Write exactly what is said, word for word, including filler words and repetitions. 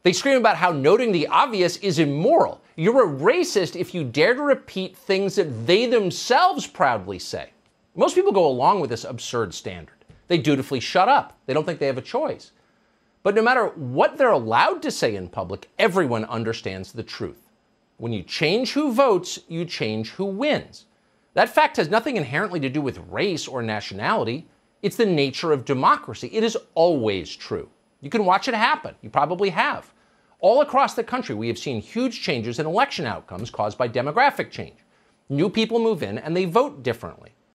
They scream about how noting the obvious is immoral. You're a racist if you dare to repeat things that they themselves proudly say. Most people go along with this absurd standard. They dutifully shut up. They don't think they have a choice. But no matter what they're allowed to say in public, everyone understands the truth. When you change who votes, you change who wins. That fact has nothing inherently to do with race or nationality. It's the nature of democracy. It is always true. You can watch it happen. You probably have. All across the country, we have seen huge changes in election outcomes caused by demographic change. New people move in and they vote differently.